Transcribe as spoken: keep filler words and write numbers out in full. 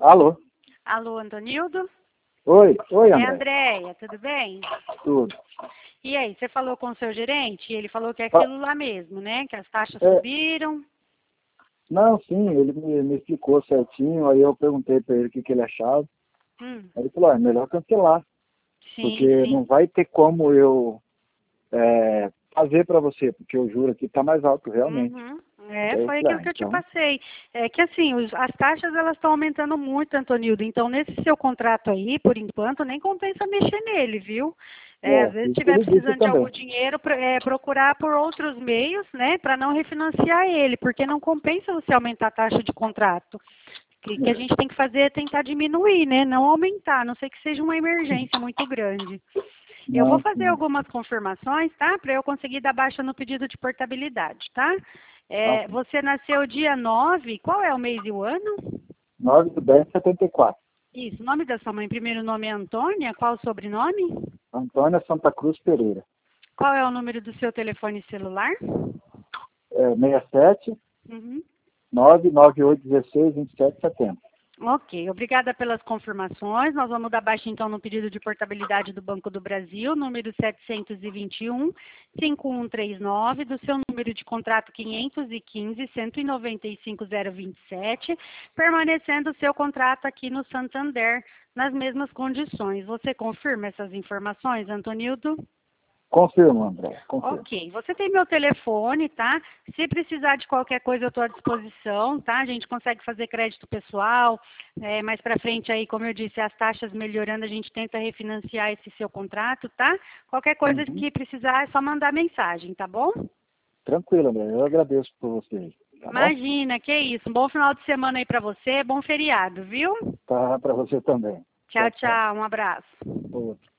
Alô? Alô, Antonildo? Oi, oi, É André. Andréia, tudo bem? Tudo. E aí, você falou com o seu gerente? Ele falou que é aquilo lá mesmo, né? Que as taxas É. subiram. Não, sim, ele me, me explicou certinho, aí eu perguntei para ele o que, que ele achava. Hum, Aí ele falou, ah, é melhor cancelar, sim, porque não sim. vai ter como eu é, fazer para você, porque o juro aqui está mais alto realmente. Uhum. É, Aí eu foi falei, aquilo ah, que eu te então, passei. É que assim, os- as taxas elas estão aumentando muito, Antonildo. Então, nesse seu contrato aí, por enquanto, nem compensa mexer nele, viu? É, às é, vezes, se isso que estiver ele disse precisando de algum também. dinheiro, pro- é, procurar por outros meios, né, para não refinanciar ele, porque não compensa você aumentar a taxa de contrato. O que, que a É. gente tem que fazer é tentar diminuir, né? Não aumentar, a não ser que seja uma emergência muito grande. Eu vou Não, fazer sim, algumas confirmações, tá? Para eu conseguir dar baixa no pedido de portabilidade, tá? não, É, sim. você nasceu dia nove, qual é o mês e o ano? nove de dez de setenta e quatro. Isso, o nome da sua mãe, primeiro nome é Antônia, qual o sobrenome? Antônia Santa Cruz Pereira. Qual é o número do seu telefone celular? É, seis sete, Uhum. nove nove oito um seis, vinte e sete setenta. Ok, obrigada pelas confirmações. Nós vamos dar baixa então no pedido de portabilidade do Banco do Brasil, número setecentos e vinte e um, cinco um três nove, do seu número de contrato quinhentos e quinze, cento e noventa e cinco, zero vinte e sete, permanecendo o seu contrato aqui no Santander, nas mesmas condições. Você confirma essas informações, Antonildo? Confirmo, André, confirmo. Ok, você tem meu telefone, tá? Se precisar de qualquer coisa, eu estou à disposição, tá? A gente consegue fazer crédito pessoal, é, mais para frente aí, como eu disse, as taxas melhorando, a gente tenta refinanciar esse seu contrato, tá? Qualquer coisa Uhum. que precisar, é só mandar mensagem, tá bom? Tranquilo, André. Eu agradeço por você. Tá bom? Imagina, que isso. Um bom final de semana aí para você, bom feriado, viu? Tá para você também. Tchau, Tchau, tchau. tchau, um abraço. Outro.